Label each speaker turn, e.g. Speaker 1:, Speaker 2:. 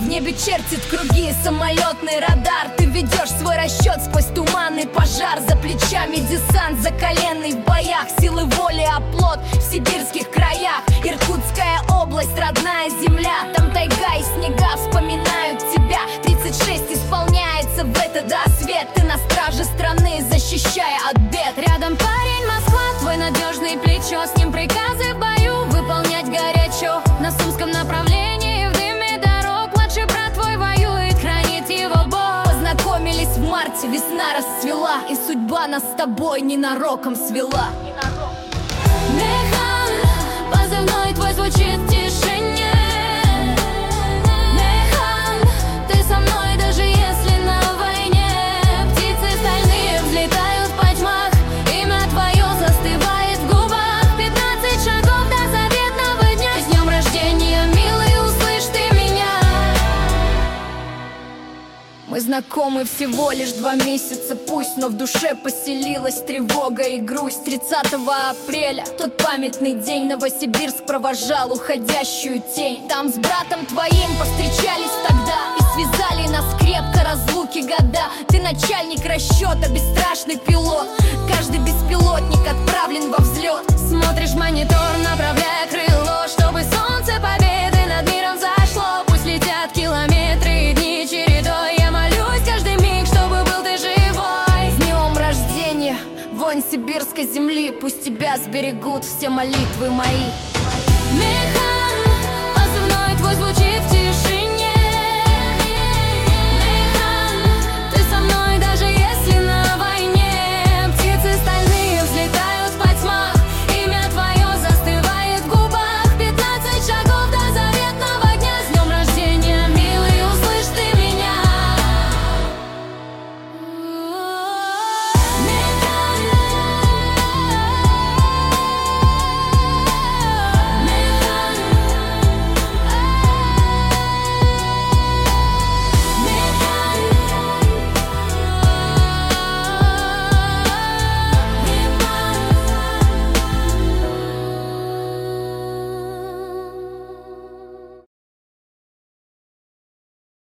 Speaker 1: В небе чертит круги самолетный радар. Ты ведешь свой расчет сквозь туманный пожар. За плечами десант, закаленный в боях. Силы воли оплот в сибирских краях. Иркутская область, родная земля. Там тайга и снега вспоминают тебя. 36 исполняется в этот рассвет. Ты на страже страны, защищая от бед.
Speaker 2: Рядом парень Москва, твой надежный плечо. С ним приказы в бою выполнять горячо. На Сумском направлении в дыме дорог младший брат твой воюет, хранит его Бог.
Speaker 1: Познакомились в марте, весна расцвела, и судьба нас с тобой ненароком свела.
Speaker 2: Механ, позывной твой звучит в тишине. Механ, ты со мной, даже если на войне. Птицы стальные взлетают по тьмах, имя твое застывает в губах. 15 шагов до заветного дня. С днем рождения, милый, услышь ты меня.
Speaker 1: Мы знакомы всего лишь 2 месяца, пусть, но в душе поселилась тревога и грусть. 30 апреля, тот памятный день, Новосибирск провожал уходящую тень. Там с братом твоим повстречались тогда и связали нас крепко разлуки года. Ты начальник расчета, бесстрашный пилот. Каждый беспилотник отправлен во взлет.
Speaker 2: Смотришь в монитор, направляя крыло, чтобы солнце победы над миром зашло. Пусть летят километры и дни чередой. Я молюсь каждый миг, чтобы был ты живой.
Speaker 1: С днем рождения, вонь сибирской земли. Пусть тебя сберегут все молитвы мои.
Speaker 2: Механ, позывной твой звучит в